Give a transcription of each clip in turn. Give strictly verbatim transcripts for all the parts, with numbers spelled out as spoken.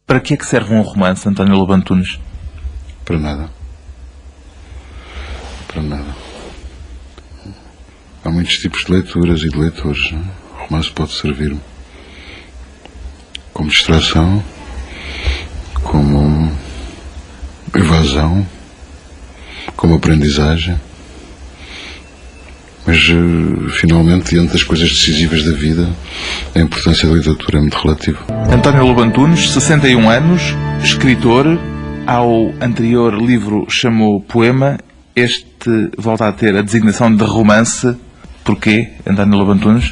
Para que é que serve um romance, António Lobo Antunes? Para nada. Para nada. Há muitos tipos de leituras e de leitores. Não é? O romance pode servir como distração, como evasão, como aprendizagem. Mas, finalmente, diante das coisas decisivas da vida, a importância da literatura é muito relativa. António Lobo Antunes, sessenta e um anos, escritor. Ao anterior livro chamou poema. Este volta a ter a designação de romance. Porquê, António Lobo Antunes?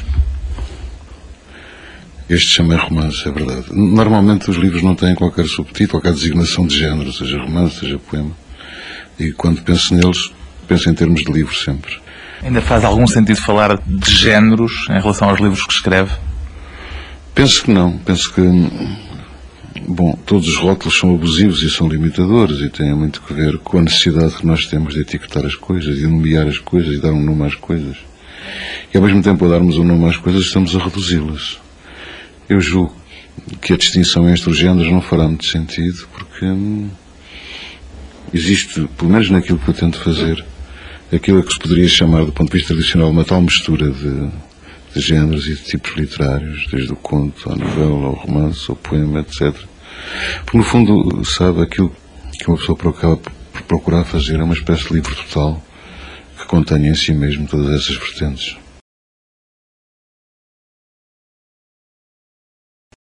Este chama romance, é verdade. Normalmente os livros não têm qualquer subtítulo, qualquer designação de género, seja romance, seja poema. E quando penso neles, penso em termos de livro sempre. Ainda faz algum sentido falar de géneros em relação aos livros que escreve? Penso que não. Penso que, bom, todos os rótulos são abusivos e são limitadores e têm muito a ver com a necessidade que nós temos de etiquetar as coisas, de nomear as coisas e dar um nome às coisas. E ao mesmo tempo, a darmos um nome às coisas, estamos a reduzi-las. Eu julgo que a distinção entre os géneros não fará muito sentido, porque hum, existe, pelo menos naquilo que eu tento fazer, aquilo a que se poderia chamar, do ponto de vista tradicional, uma tal mistura de, de géneros e de tipos literários, desde o conto, à novela, ao romance, ao poema, etcétera. Porque, no fundo, sabe, aquilo que uma pessoa acaba por procurar fazer é uma espécie de livro total que contenha em si mesmo todas essas vertentes.